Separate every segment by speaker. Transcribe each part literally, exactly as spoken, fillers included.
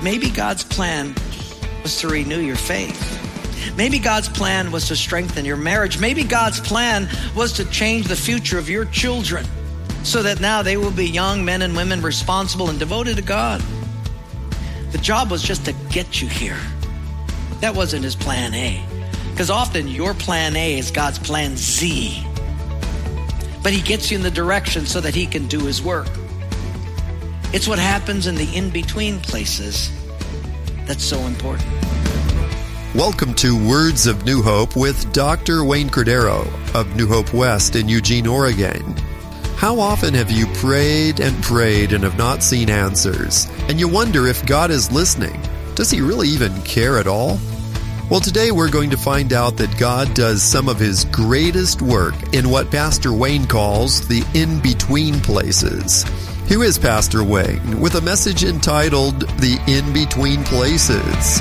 Speaker 1: maybe God's plan was to renew your faith. Maybe God's plan was to strengthen your marriage. Maybe God's plan was to change the future of your children so that now they will be young men and women responsible and devoted to God. The job was just to get you here. That wasn't his plan A. Because often your plan A is God's plan Z. But he gets you in the direction so that he can do his work. It's what happens in the in-between places that's so important.
Speaker 2: Welcome to Words of New Hope with Doctor Wayne Cordero of New Hope West in Eugene, Oregon. How often have you prayed and prayed and have not seen answers? And you wonder if God is listening. Does he really even care at all? Well, today we're going to find out that God does some of his greatest work in what Pastor Wayne calls the in-between places. Here is Pastor Wayne with a message entitled The In-Between Places.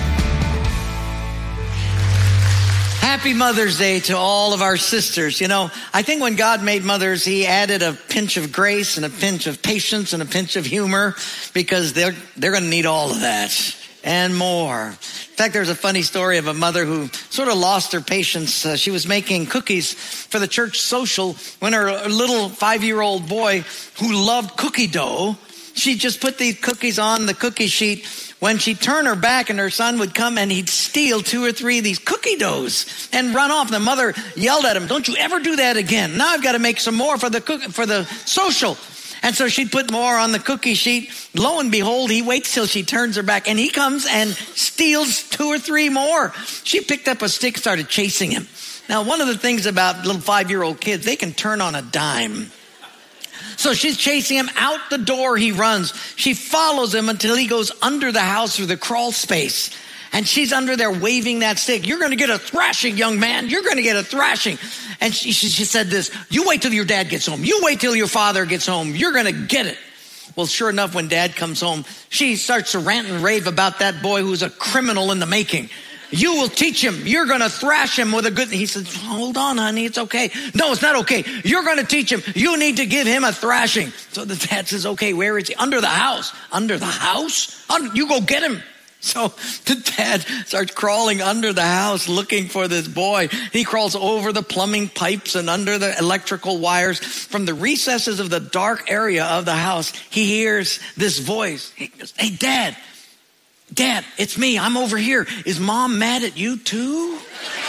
Speaker 1: Happy Mother's Day to all of our sisters. You know, I think when God made mothers, he added a pinch of grace and a pinch of patience and a pinch of humor because they're, they're going to need all of that and more. In fact, there's a funny story of a mother who sort of lost her patience. Uh, she was making cookies for the church social when her little five-year-old boy who loved cookie dough, she just put these cookies on the cookie sheet. When she turned her back and her son would come and he'd steal two or three of these cookie doughs and run off. The mother yelled at him, "Don't you ever do that again. Now I've got to make some more for the cook- for the social." And so she'd put more on the cookie sheet. Lo and behold, he waits till she turns her back and he comes and steals two or three more. She picked up a stick, started chasing him. Now, one of the things about little five-year-old kids, they can turn on a dime. So she's chasing him. Out the door he runs. She follows him until he goes under the house through the crawl space. And she's under there waving that stick. "You're going to get a thrashing, young man. You're going to get a thrashing." And she, she, she said this, "You wait till your dad gets home. You wait till your father gets home. You're going to get it." Well, sure enough, when dad comes home, she starts to rant and rave about that boy who's a criminal in the making. "You will teach him. You're going to thrash him with a good..." He says, "Hold on, honey. It's okay." "No, it's not okay. You're going to teach him. You need to give him a thrashing." So the dad says, "Okay, where is he?" "Under the house." "Under the house? You go get him." So the dad starts crawling under the house looking for this boy. He crawls over the plumbing pipes and under the electrical wires. From the recesses of the dark area of the house, he hears this voice. He goes, "Hey, Dad. Dad, it's me. I'm over here. Is Mom mad at you too?"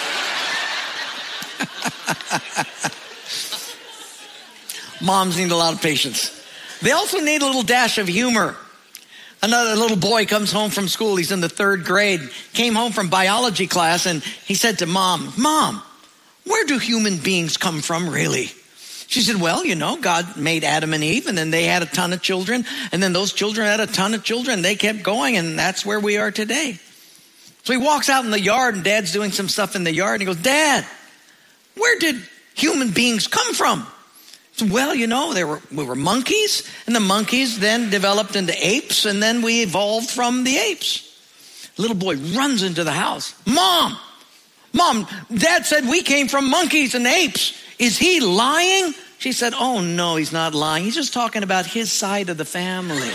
Speaker 1: Moms need a lot of patience. They also need a little dash of humor. Another little boy comes home from school. He's in the third grade. Came home from biology class and he said to Mom, "Mom, where do human beings come from really?" She said, "Well, you know, God made Adam and Eve and then they had a ton of children. And then those children had a ton of children. They kept going and that's where we are today." So he walks out in the yard and Dad's doing some stuff in the yard. And he goes, "Dad, where did human beings come from?" So, "Well, you know, there were, we were monkeys and the monkeys then developed into apes and then we evolved from the apes." Little boy runs into the house. "Mom, Mom, Dad said we came from monkeys and apes. Is he lying?" She said, "Oh, no, he's not lying. He's just talking about his side of the family."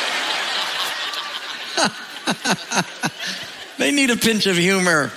Speaker 1: They need a pinch of humor.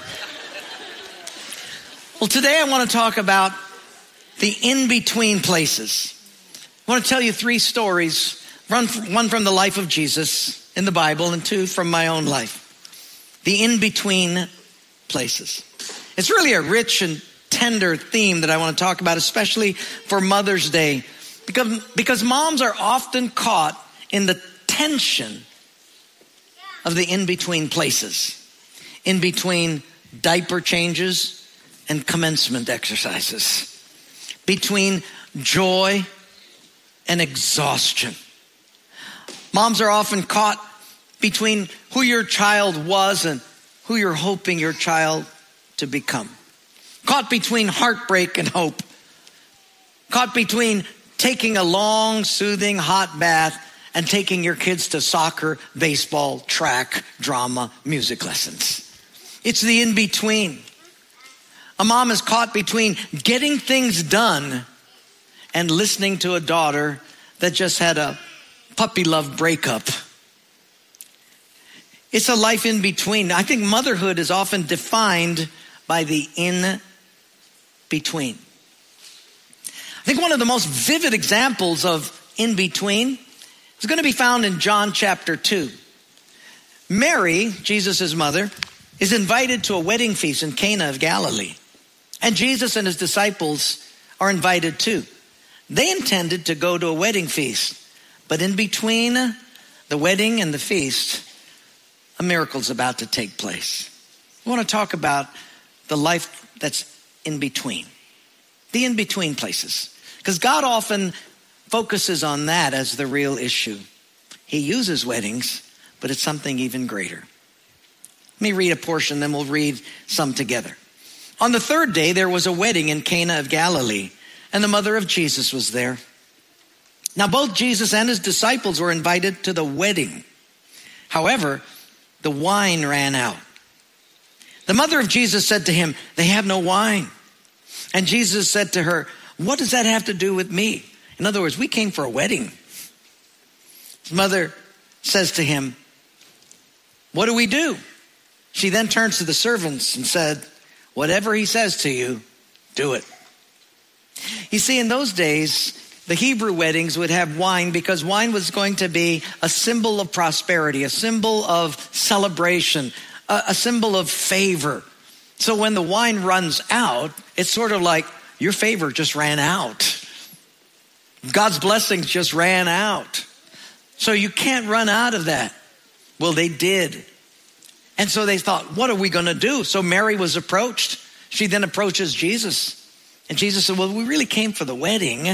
Speaker 1: Well, today I want to talk about the in-between places. I want to tell you three stories, one from the life of Jesus in the Bible and two from my own life. The in-between places. It's really a rich and tender theme that I want to talk about, especially for Mother's Day, because, because moms are often caught in the tension of the in-between places, in between diaper changes and commencement exercises, between joy and exhaustion. Moms are often caught between who your child was and who you're hoping your child to become. Caught between heartbreak and hope. Caught between taking a long, soothing, hot bath and taking your kids to soccer, baseball, track, drama, music lessons. It's the in-between. A mom is caught between getting things done and listening to a daughter that just had a puppy love breakup. It's a life in between. I think motherhood is often defined by the in between. I think one of the most vivid examples of in between is going to be found in John chapter two. Mary, Jesus' mother, is invited to a wedding feast in Cana of Galilee. And Jesus and his disciples are invited too. They intended to go to a wedding feast, but in between the wedding and the feast, a miracle's about to take place. I want to talk about the life that's in between, the in-between places, because God often focuses on that as the real issue. He uses weddings, but it's something even greater. Let me read a portion, then we'll read some together. On the third day, there was a wedding in Cana of Galilee, and the mother of Jesus was there. Now, both Jesus and his disciples were invited to the wedding. However, the wine ran out. The mother of Jesus said to him, "They have no wine." And Jesus said to her, "What does that have to do with me?" In other words, we came for a wedding. His mother says to him, "What do we do?" She then turns to the servants and said, "Whatever he says to you, do it." You see, in those days, the Hebrew weddings would have wine because wine was going to be a symbol of prosperity, a symbol of celebration, a, a symbol of favor. So when the wine runs out, it's sort of like your favor just ran out. God's blessings just ran out. So you can't run out of that. Well, they did. And so they thought, what are we going to do? So Mary was approached. She then approaches Jesus. And Jesus said, well, we really came for the wedding.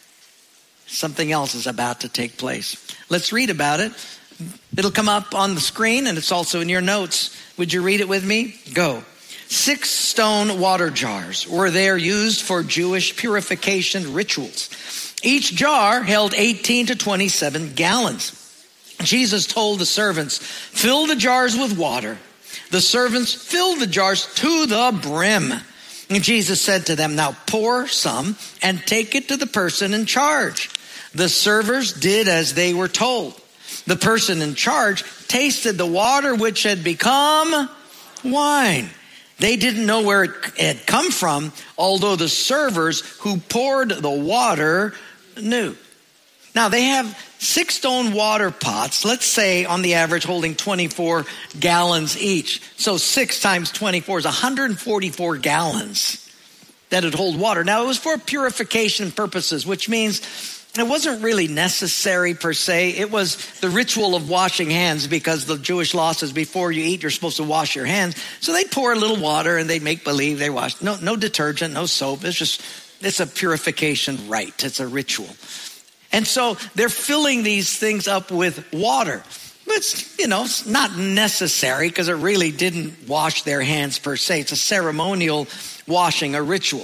Speaker 1: Something else is about to take place. Let's read about it. It'll come up on the screen and it's also in your notes. Would you read it with me? Go. Six stone water jars were there used for Jewish purification rituals. Each jar held eighteen to twenty-seven gallons. Jesus told the servants, fill the jars with water. The servants filled the jars to the brim. And Jesus said to them, now pour some and take it to the person in charge. The servers did as they were told. The person in charge tasted the water which had become wine. They didn't know where it had come from, although the servers who poured the water knew. Now they have six stone water pots, let's say on the average holding twenty-four gallons each. So six times twenty-four is one hundred forty-four gallons that would hold water. Now it was for purification purposes, which means it wasn't really necessary per se. It was the ritual of washing hands because the Jewish law says before you eat, you're supposed to wash your hands. So they'd pour a little water and they'd make believe they washed. No, no detergent, no soap. It's just, it's a purification rite. It's a ritual. And so they're filling these things up with water. It's, you know, it's not necessary because it really didn't wash their hands per se. It's a ceremonial washing, a ritual.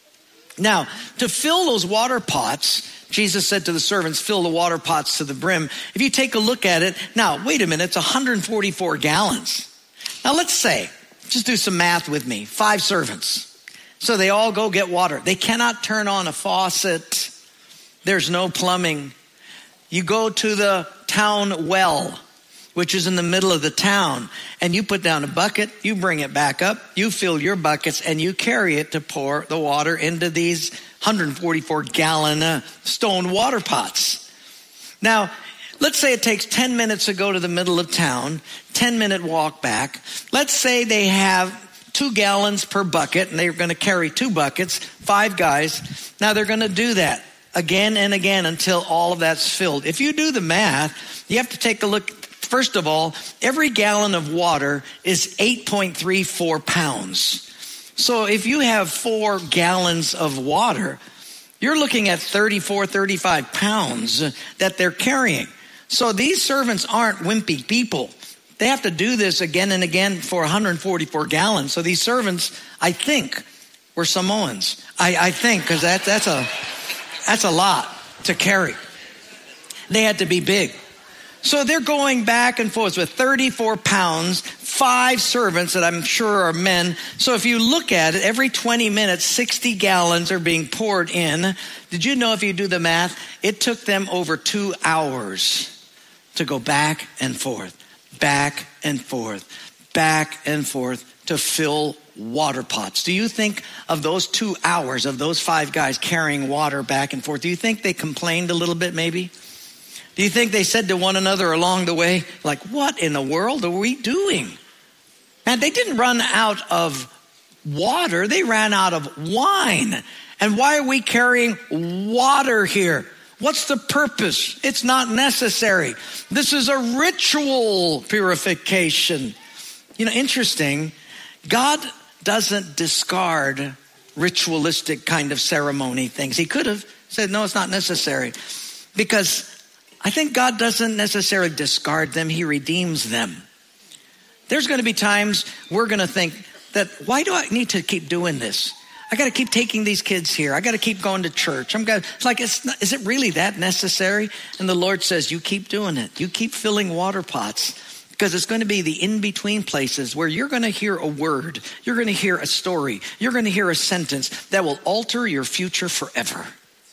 Speaker 1: Now, to fill those water pots, Jesus said to the servants, fill the water pots to the brim. If you take a look at it, now, wait a minute, it's one hundred forty-four gallons. Now, let's say, just do some math with me, five servants. So they all go get water. They cannot turn on a faucet. There's no plumbing. You go to the town well, which is in the middle of the town, and you put down a bucket, you bring it back up, you fill your buckets, and you carry it to pour the water into these one hundred forty-four gallon uh, stone water pots. Now, let's say it takes ten minutes to go to the middle of town, ten minute walk back. Let's say they have two gallons per bucket, and they're going to carry two buckets, five guys. Now they're going to do that again and again until all of that's filled. If you do the math, you have to take a look. First of all, every gallon of water is eight point three four pounds. So if you have four gallons of water, you're looking at thirty-four, thirty-five pounds that they're carrying. So these servants aren't wimpy people. They have to do this again and again for one hundred forty-four gallons. So these servants, I think, were Samoans. I, I think, because that, that's a that's a lot to carry. They had to be big. So they're going back and forth with thirty-four pounds, five servants that I'm sure are men. So if you look at it, every twenty minutes, sixty gallons are being poured in. Did you know if you do the math, it took them over two hours to go back and forth. back and forth, back and forth to fill water pots. Do you think of those two hours of those five guys carrying water back and forth? Do you think they complained a little bit maybe? Do you think they said to one another along the way, like, what in the world are we doing? And they didn't run out of water. They ran out of wine. And why are we carrying water here? What's the purpose? It's not necessary. This is a ritual purification. You know, interesting. God doesn't discard ritualistic kind of ceremony things. He could have said, no, it's not necessary. Because I think God doesn't necessarily discard them. He redeems them. There's going to be times we're going to think that, why do I need to keep doing this? I got to keep taking these kids here. I got to keep going to church. I'm going. It's like, it's not, is it really that necessary? And the Lord says, you keep doing it. You keep filling water pots, because it's going to be the in-between places where you're going to hear a word. You're going to hear a story. You're going to hear a sentence that will alter your future forever.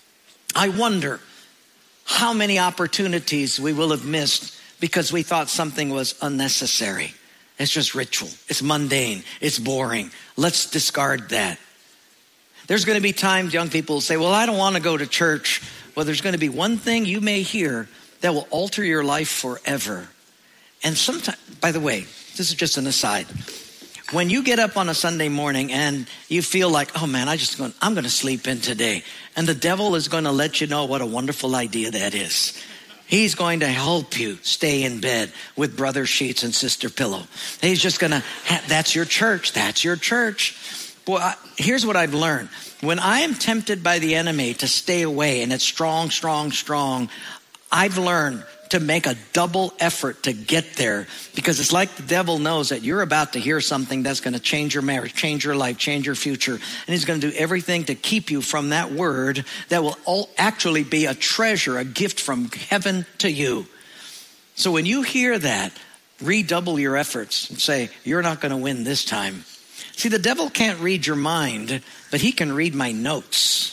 Speaker 1: I wonder how many opportunities we will have missed because we thought something was unnecessary. It's just ritual. It's mundane. It's boring. Let's discard that. There's going to be times young people will say, well, I don't want to go to church. Well, there's going to be one thing you may hear that will alter your life forever. And sometimes, by the way, this is just an aside. When you get up on a Sunday morning and you feel like, oh man, I just going, I'm going to sleep in today. And the devil is going to let you know what a wonderful idea that is. He's going to help you stay in bed with brother sheets and sister pillow. He's just going to, that's your church. That's your church. Boy, I, here's what I've learned. When I am tempted by the enemy to stay away and it's strong, strong, strong, I've learned to make a double effort to get there, because it's like the devil knows that you're about to hear something that's going to change your marriage, change your life, change your future. And he's going to do everything to keep you from that word that will all actually be a treasure, a gift from heaven to you. So when you hear that, redouble your efforts and say, you're not going to win this time. See, the devil can't read your mind, but he can read my notes.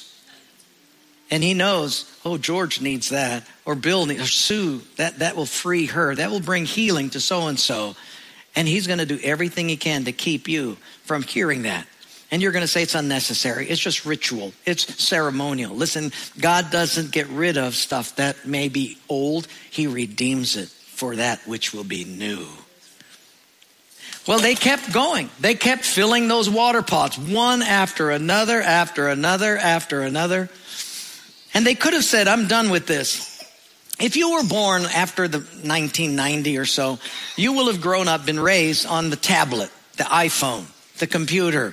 Speaker 1: And he knows, oh, George needs that, or Bill needs, or Sue, that, that will free her. That will bring healing to so-and-so. And he's going to do everything he can to keep you from hearing that. And you're going to say it's unnecessary. It's just ritual. It's ceremonial. Listen, God doesn't get rid of stuff that may be old. He redeems it for that which will be new. Well, they kept going. They kept filling those water pots, one after another, after another, after another. And they could have said, I'm done with this. If you were born after the nineteen ninety or so, you will have grown up, been raised on the tablet, the iPhone, the computer,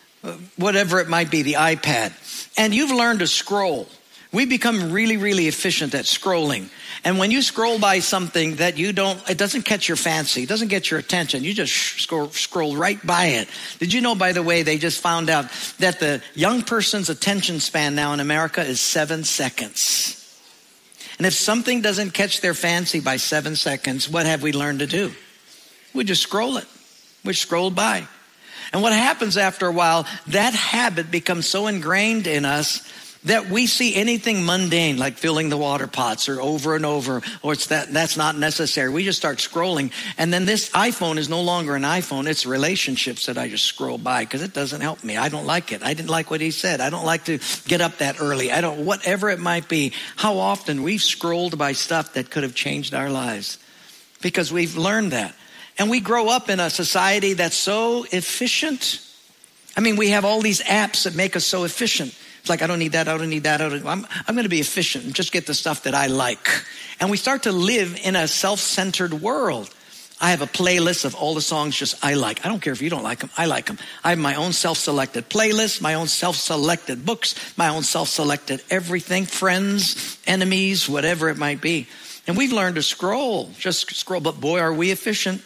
Speaker 1: whatever it might be, the iPad. And you've learned to scroll. We become really, really efficient at scrolling. And when you scroll by something that you don't, it doesn't catch your fancy, it doesn't get your attention, you just scroll, scroll right by it. Did you know, by the way, they just found out that the young person's attention span now in America is seven seconds. And if something doesn't catch their fancy by seven seconds, what have we learned to do? We just scroll it. We scroll by. And what happens after a while, that habit becomes so ingrained in us that we see anything mundane, like filling the water pots or over and over, or it's that that's not necessary. We just start scrolling. And then this iPhone is no longer an iPhone. It's relationships that I just scroll by because it doesn't help me. I don't like it. I didn't like what he said. I don't like to get up that early. I don't, whatever it might be. How often we've scrolled by stuff that could have changed our lives because we've learned that. And we grow up in a society that's so efficient. I mean, we have all these apps that make us so efficient. It's like, I don't need that, I don't need that. I don't, I'm, I'm going to be efficient and just get the stuff that I like. And we start to live in a self-centered world. I have a playlist of all the songs just I like. I don't care if you don't like them. I like them. I have my own self-selected playlist, my own self-selected books, my own self-selected everything, friends, enemies, whatever it might be. And we've learned to scroll, just scroll. But boy, are we efficient.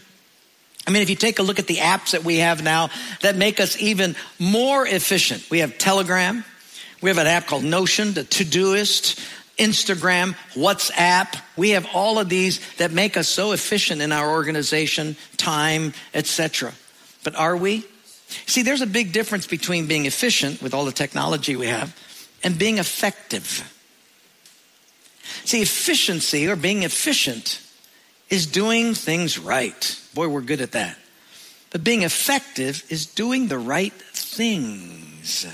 Speaker 1: I mean, if you take a look at the apps that we have now that make us even more efficient. We have Telegram. We have an app called Notion, the Todoist, Instagram, WhatsApp. We have all of these that make us so efficient in our organization, time, et cetera. But are we? See, there's a big difference between being efficient with all the technology we have and being effective. See, efficiency or being efficient is doing things right. Boy, we're good at that. But being effective is doing the right things.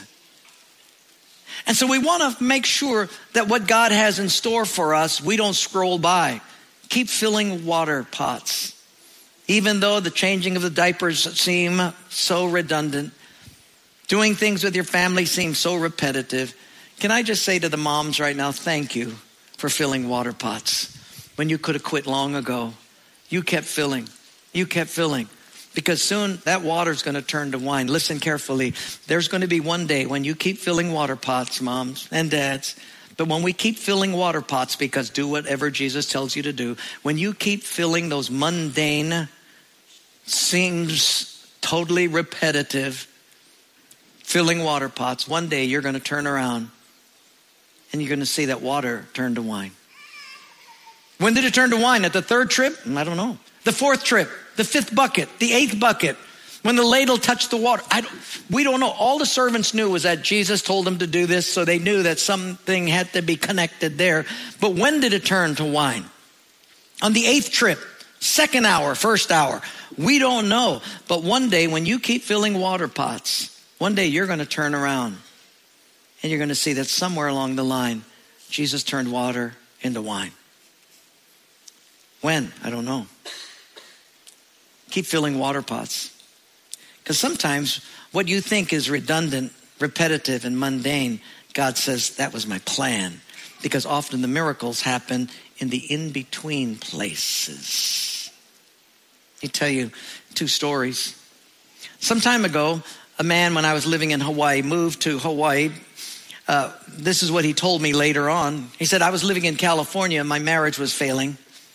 Speaker 1: And so we want to make sure that what God has in store for us, we don't scroll by. Keep filling water pots. Even though the changing of the diapers seem so redundant, doing things with your family seems so repetitive. Can I just say to the moms right now, thank you for filling water pots when you could have quit long ago. You kept filling. You kept filling. Because soon that water's going to turn to wine. Listen carefully. There's going to be one day when you keep filling water pots, moms and dads. But when we keep filling water pots, because do whatever Jesus tells you to do, when you keep filling those mundane, seems totally repetitive, filling water pots, one day you're going to turn around and you're going to see that water turn to wine. When did it turn to wine? At the third trip? I don't know. The fourth trip, the fifth bucket, the eighth bucket, when the ladle touched the water. I don't, we don't know. All the servants knew was that Jesus told them to do this, so they knew that something had to be connected there. But when did it turn to wine? On the eighth trip, second hour, first hour. We don't know. But one day when you keep filling water pots, one day you're going to turn around and you're going to see that somewhere along the line, Jesus turned water into wine. When? I don't know. Keep filling water pots. Because sometimes what you think is redundant, repetitive, and mundane, God says, that was my plan. Because often the miracles happen in the in-between places. Let me tell you two stories. Some time ago, a man, when I was living in Hawaii, moved to Hawaii. Uh, this is what he told me later on. He said, I was living in California. My marriage was failing.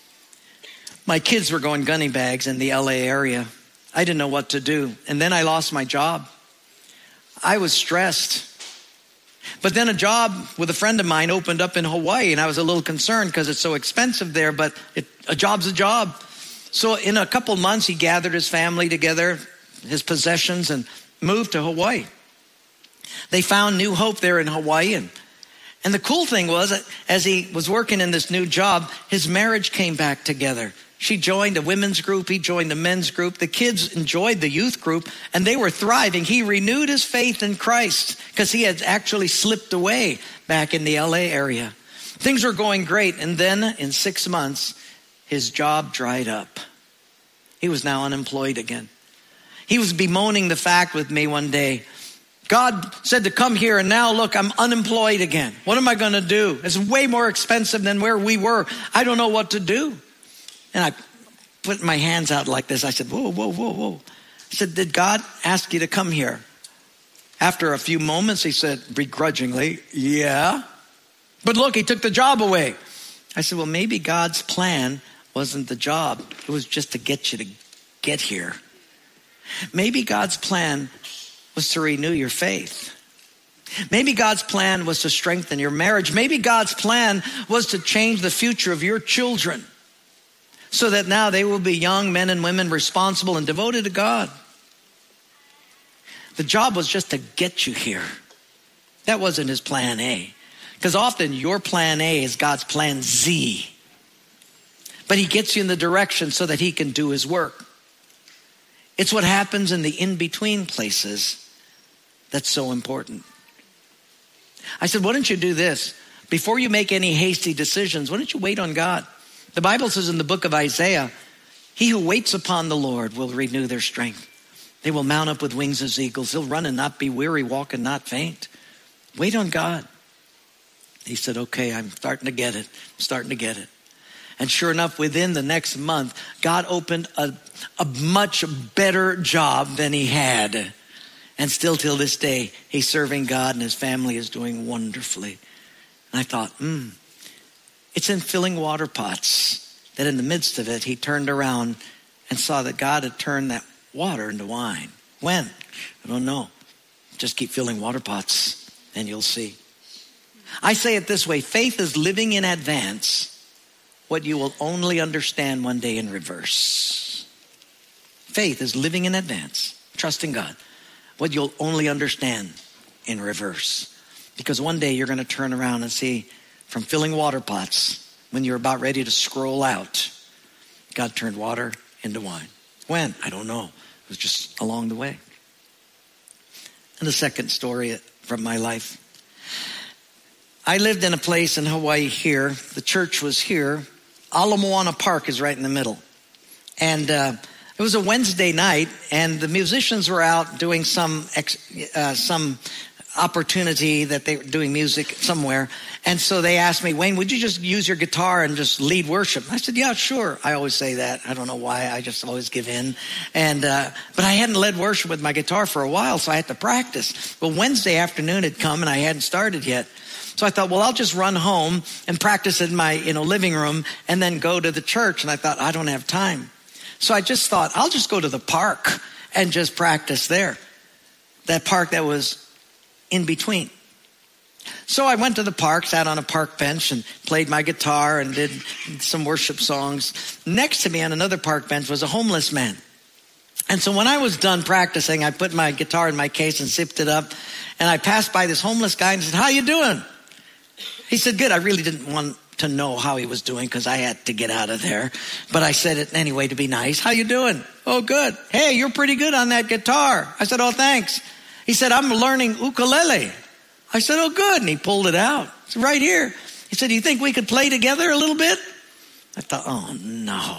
Speaker 1: My kids were going gunny bags in the L A area. I didn't know what to do. And then I lost my job. I was stressed. But then a job with a friend of mine opened up in Hawaii, and I was a little concerned because it's so expensive there, but it, a job's a job. So in a couple months, he gathered his family together, his possessions, and moved to Hawaii. They found new hope there in Hawaii. And, and the cool thing was that as he was working in this new job, his marriage came back together. She joined a women's group. He joined the men's group. The kids enjoyed the youth group, and they were thriving. He renewed his faith in Christ because he had actually slipped away back in the L A area. Things were going great. And then in six months, his job dried up. He was now unemployed again. He was bemoaning the fact with me one day. God said to come here, and now look, I'm unemployed again. What am I going to do? It's way more expensive than where we were. I don't know what to do. And I put my hands out like this. I said, whoa, whoa, whoa, whoa. I said, did God ask you to come here? After a few moments, he said, begrudgingly, yeah. But look, he took the job away. I said, well, maybe God's plan wasn't the job. It was just to get you to get here. Maybe God's plan was to renew your faith. Maybe God's plan was to strengthen your marriage. Maybe God's plan was to change the future of your children so that now they will be young men and women responsible and devoted to God. The job was just to get you here. That wasn't his plan A. Because often your plan A is God's plan Z. But he gets you in the direction so that he can do his work. It's what happens in the in-between places that's so important. I said, why don't you do this? Before you make any hasty decisions, why don't you wait on God? The Bible says in the book of Isaiah, he who waits upon the Lord will renew their strength. They will mount up with wings as eagles. They'll run and not be weary, walk and not faint. Wait on God. He said, okay, I'm starting to get it. I'm starting to get it. And sure enough, within the next month, God opened a, a much better job than he had. And still till this day, he's serving God and his family is doing wonderfully. And I thought, hmm, it's in filling water pots that in the midst of it, he turned around and saw that God had turned that water into wine. When? I don't know. Just keep filling water pots and you'll see. I say it this way, faith is living in advance what you will only understand one day in reverse. Faith is living in advance, trusting God, what you'll only understand in reverse. Because one day you're going to turn around and see from filling water pots when you're about ready to scroll out God turned water into wine. When? I don't know. It was just along the way. And the second story from my life. I lived in a place in Hawaii here. The church was here. Ala Moana Park is right in the middle. And uh, it was a Wednesday night, and the musicians were out doing some ex, uh, some opportunity that they were doing music somewhere. And so they asked me, Wayne, would you just use your guitar and just lead worship? I said, yeah, sure. I always say that. I don't know why. I just always give in. And uh, but I hadn't led worship with my guitar for a while, so I had to practice. Well, Wednesday afternoon had come, and I hadn't started yet. So I thought, well, I'll just run home and practice in my you know living room and then go to the church. And I thought, I don't have time. So I just thought, I'll just go to the park and just practice there. That park that was in between. So I went to the park, sat on a park bench and played my guitar and did some worship songs. Next to me on another park bench was a homeless man. And so when I was done practicing, I put my guitar in my case and zipped it up. And I passed by this homeless guy and said, how you doing? He said, good. I really didn't want to know how he was doing because I had to get out of there. But I said it anyway to be nice. How you doing? Oh, good. Hey, you're pretty good on that guitar. I said, oh, thanks. He said, I'm learning ukulele. I said, oh, good. And he pulled it out. It's right here. He said, do you think we could play together a little bit? I thought, oh, no.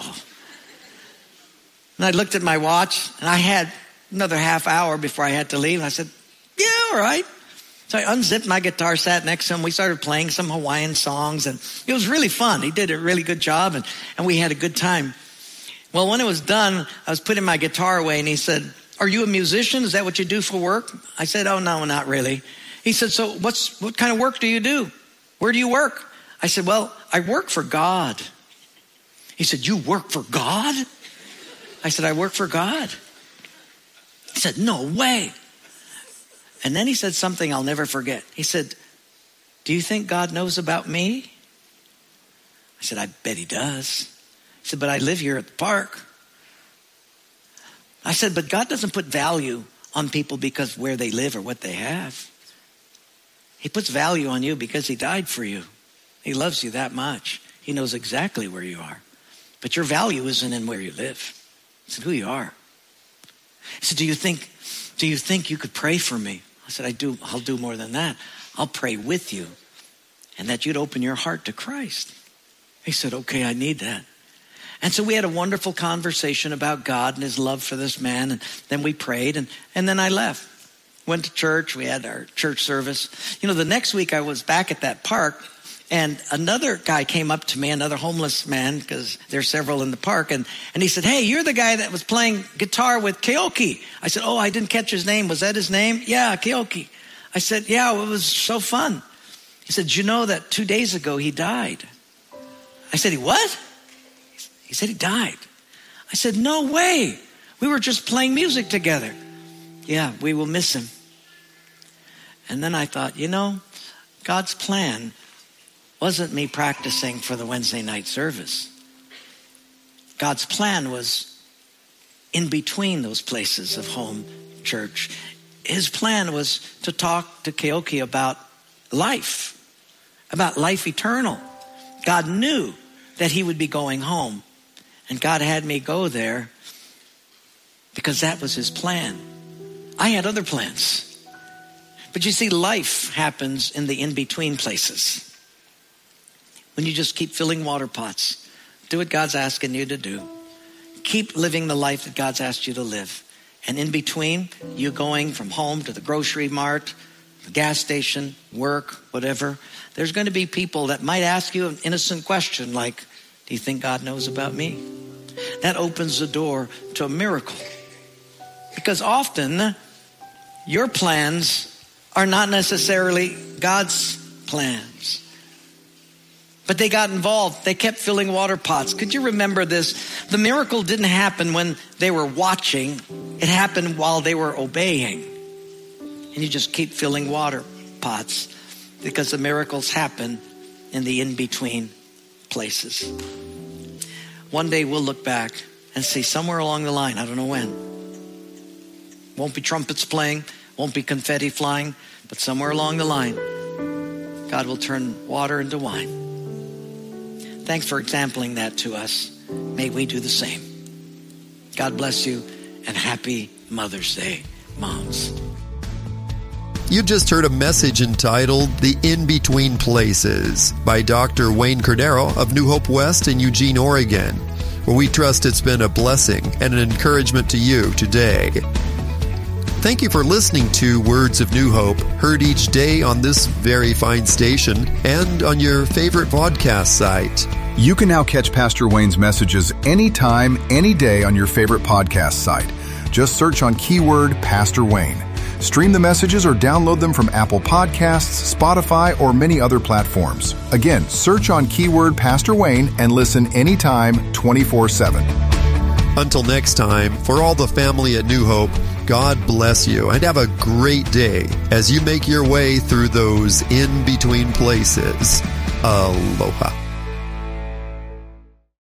Speaker 1: And I looked at my watch, and I had another half hour before I had to leave. I said, yeah, all right. So I unzipped my guitar, sat next to him. We started playing some Hawaiian songs, and it was really fun. He did a really good job, and, and we had a good time. Well, when it was done, I was putting my guitar away, and he said, are you a musician? Is that what you do for work? I said, oh, no, not really. He said, so what's what kind of work do you do? Where do you work? I said, well, I work for God. He said, you work for God? I said, I work for God. He said, no way. And then he said something I'll never forget. He said, do you think God knows about me? I said, I bet he does. He said, but I live here at the park. I said, but God doesn't put value on people because where they live or what they have. He puts value on you because he died for you. He loves you that much. He knows exactly where you are. But your value isn't in where you live. It's in who you are. He said, do you think, do you think you could pray for me? I said, I do. I'll do more than that. I'll pray with you and that you'd open your heart to Christ. He said, okay, I need that. And so we had a wonderful conversation about God and his love for this man. And then we prayed and, and then I left. Went to church. We had our church service. You know, the next week I was back at that park and another guy came up to me, another homeless man, because there's several in the park. And, and he said, hey, you're the guy that was playing guitar with Keoki. I said, oh, I didn't catch his name. Was that his name? Yeah, Keoki. I said, yeah, it was so fun. He said, you know that two days ago he died. I said, he what? He said he died. I said, no way. We were just playing music together. Yeah, we will miss him. And then I thought, you know, God's plan wasn't me practicing for the Wednesday night service. God's plan was in between those places of home church. His plan was to talk to Keoki about life, about life eternal. God knew that he would be going home. And God had me go there because that was his plan. I had other plans. But you see, life happens in the in-between places. When you just keep filling water pots, do what God's asking you to do. Keep living the life that God's asked you to live. And in between, you going from home to the grocery mart, the gas station, work, whatever, there's going to be people that might ask you an innocent question like, do you think God knows about me? That opens the door to a miracle. Because often, your plans are not necessarily God's plans. But they got involved. They kept filling water pots. Could you remember this? The miracle didn't happen when they were watching. It happened while they were obeying. And you just keep filling water pots because the miracles happen in the in-between places. One day we'll look back and see somewhere along the line, I don't know when. Won't be trumpets playing, won't be confetti flying, but somewhere along the line, God will turn water into wine. Thanks for exampling that to us. may we do the same. God bless you, and happy Mother's Day, moms.
Speaker 2: You just heard a message entitled The In-Between Places by Doctor Wayne Cordero of New Hope West in Eugene, Oregon, where we trust it's been a blessing and an encouragement to you today. Thank you for listening to Words of New Hope, heard each day on this very fine station and on your favorite podcast site.
Speaker 3: You can now catch Pastor Wayne's messages anytime, any day on your favorite podcast site. Just search on keyword Pastor Wayne. Stream the messages or download them from Apple Podcasts, Spotify, or many other platforms. Again, search on keyword Pastor Wayne and listen anytime, twenty-four seven.
Speaker 2: Until next time, for all the family at New Hope, God bless you and have a great day as you make your way through those in-between places. Aloha.